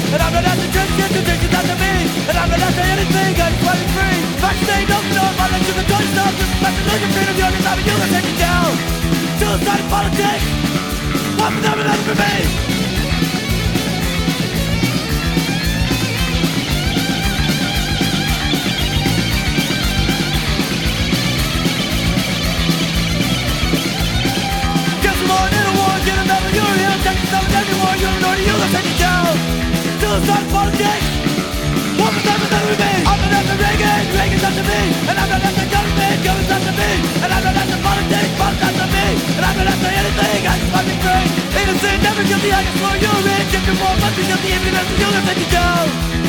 And I'm not after tricks, traditions after me. And I'm not after anything, I just want to be free. Vaccinate, open up, my legs to the toy stuff. Disrespect the looking freedom, you're just having you to take it down. Suicide politics, one for them and another for me. Suicide politics, one for them and another for me. I'm not after Reagan, Reagan's after me. And I'm not after government, government's after me. And I'm not after politics, politics after me. And I'm not after anything, I just want to be free. Innocent, never guilty, I just throw you in. Get your more, must be guilty, even if you're gonna take it down.